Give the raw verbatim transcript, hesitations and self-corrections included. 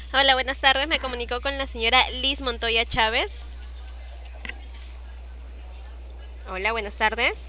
Hola, buenas tardes. Me comunicó con la señora Liz Montoya Chávez. Hola, buenas tardes.